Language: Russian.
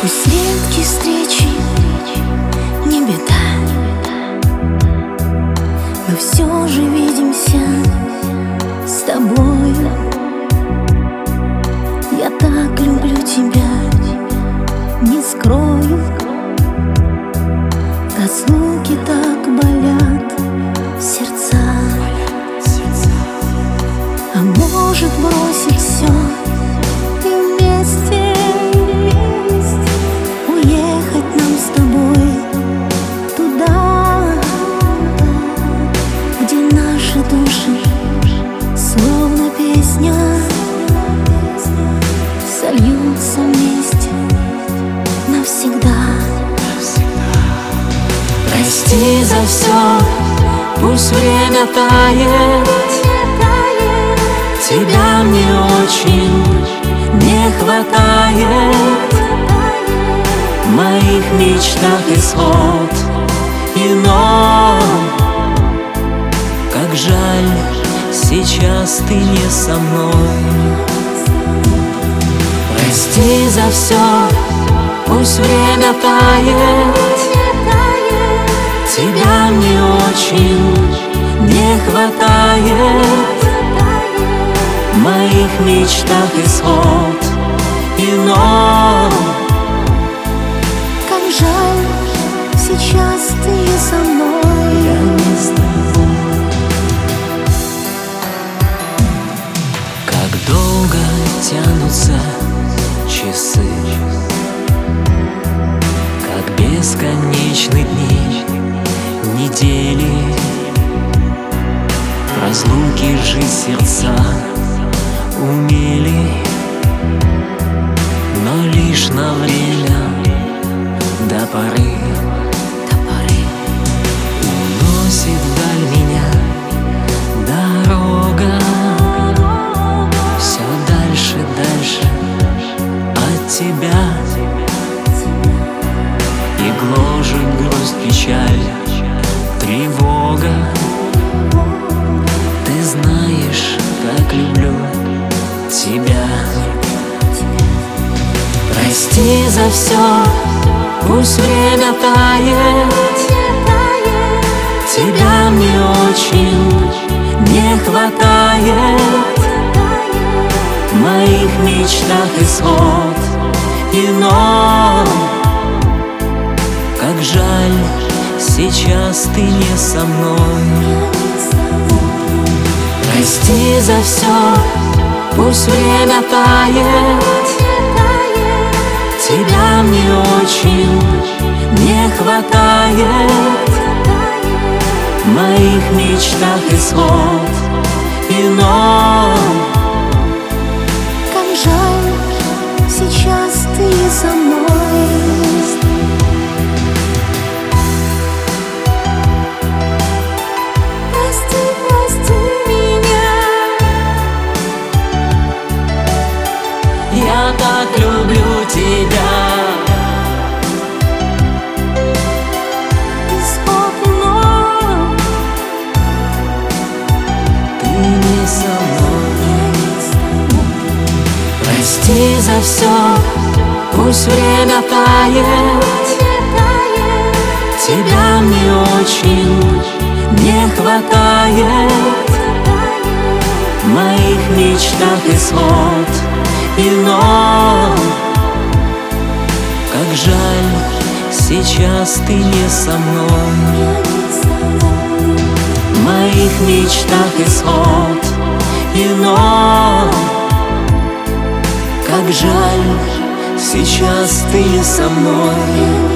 Пусть редкие встречи не беда, мы все же видимся с тобой. Я так люблю тебя, не скрою. В разлуке так болят сердца. А может бросить все и вместе уехать нам с тобой туда, где наши души словно песня сольются вместе навсегда. Прости за все, пусть время тает. Тебя мне очень не хватает. В моих мечтах исход иной. Как жаль, сейчас ты не со мной. Прости за все, пусть время тает. Тебя мне очень не хватает. В моих мечтах исход иной. Как жаль, сейчас ты не со мной. Я не с тобой. Как долго тянутся часы, как бесконечны дни, недели. В разлуке жить сердца умели, но лишь на время, до поры. Уносит вдаль меня дорога, все дальше, дальше от тебя. И гложет грусть, печаль, тревога. Ты знаешь, как люблю тебя. Прости за все, пусть время тает. Тебя мне очень не хватает. В моих мечтах исход иной. Как жаль, сейчас ты не со мной. Прости за все, пусть время тает. Тебя мне очень не хватает. В моих мечтах исход иной. Как жаль, сейчас ты не со мной. Я так люблю тебя. Исход иной. Ты не со мной. Прости за все, пусть время тает. Тебя мне очень не хватает. В моих мечтах исход иной. Как жаль, сейчас ты не со мной. В моих мечтах исход иной. Как жаль, сейчас ты не со мной.